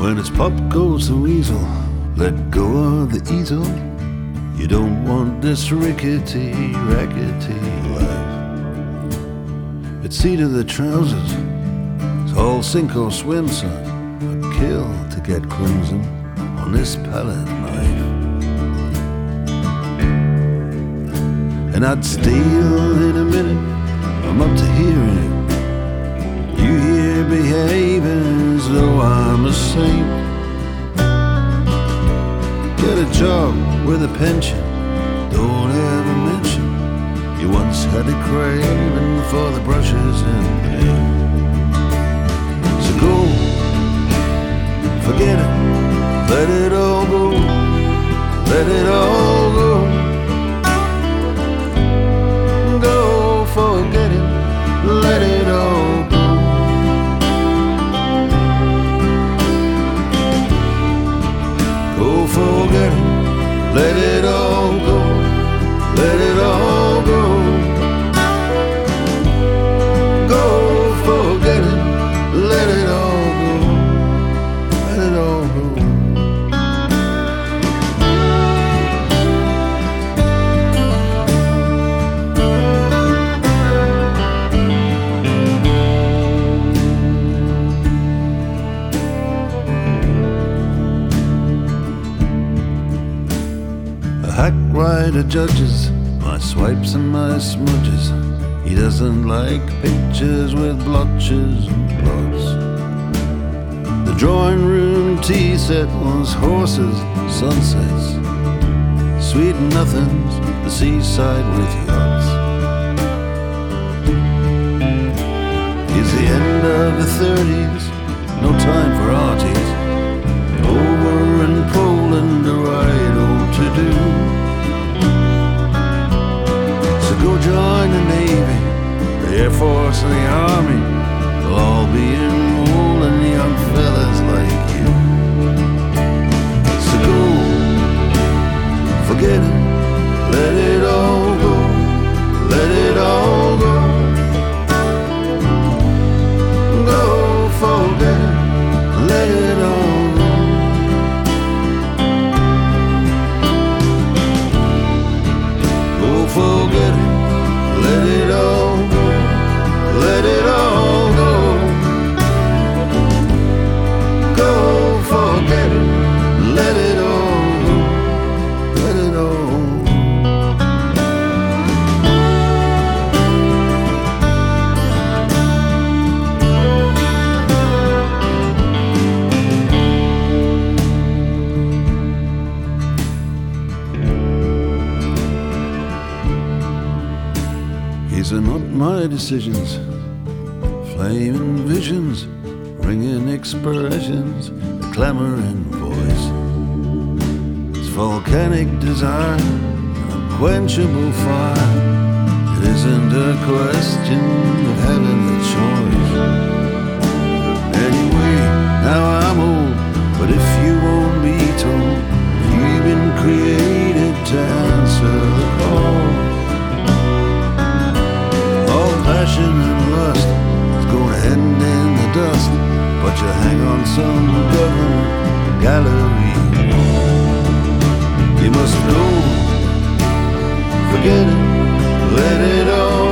When it's pop goes the weasel, let go of the easel. You don't want this rickety, rackety life. It's seat of the trousers, it's all sink or swim, son. I'd kill to get crimson on this palette knife. And I'd steal in a minute, I'm up to hearing it. You here behaving as though I'm a saint. Get a job with a pension, don't ever mention you once had a craving for the brushes and paint. So go, forget it, let it all go, let it all go. Go, forget it, let it all go. Go, forget it, let it all go, let it all go. Go, forget it, let it all go, let it all go. Hack writer judges my swipes and my smudges. He doesn't like pictures with blotches and blots. The drawing room tea set was horses, sunsets, sweet nothings, the seaside with yachts. It's the end of the 30s, no time for arties. Over in Poland, a right old to-do. So go join the Navy, the Air Force and the Army. They'll all be enrolling young fellas like you. So go, forget it, let it all go, let it all go. Go, forget it, let it all go. Go, forget it, let it all go, let it all go. Go, forget it, let it all go, let it all go. These are not my decisions, flaming visions, ringing expressions, a clamoring voice. It's volcanic desire, an unquenchable fire. It isn't a question of having a choice. Anyway, now I'm old, but if you won't be told, you've been created to answer the call. Passion and lust is gonna end in the dust, but you hang on some government gallery wall. You must go, forget it, let it all